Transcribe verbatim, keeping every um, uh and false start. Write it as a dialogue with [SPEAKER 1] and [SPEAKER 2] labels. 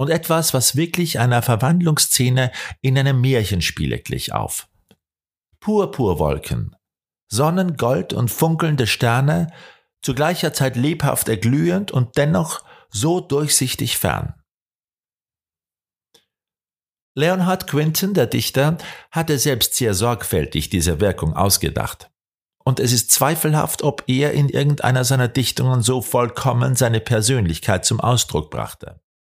[SPEAKER 1] und etwas, was wirklich einer Verwandlungsszene in einem Märchenspiele glich, auf. Purpurwolken, Sonnengold und funkelnde Sterne, zu gleicher Zeit lebhaft erglühend und dennoch so durchsichtig fern. Leonard Quinton, der Dichter, hatte selbst sehr sorgfältig diese Wirkung ausgedacht. Und es ist zweifelhaft, ob er in irgendeiner seiner Dichtungen so vollkommen seine Persönlichkeit zum Ausdruck brachte.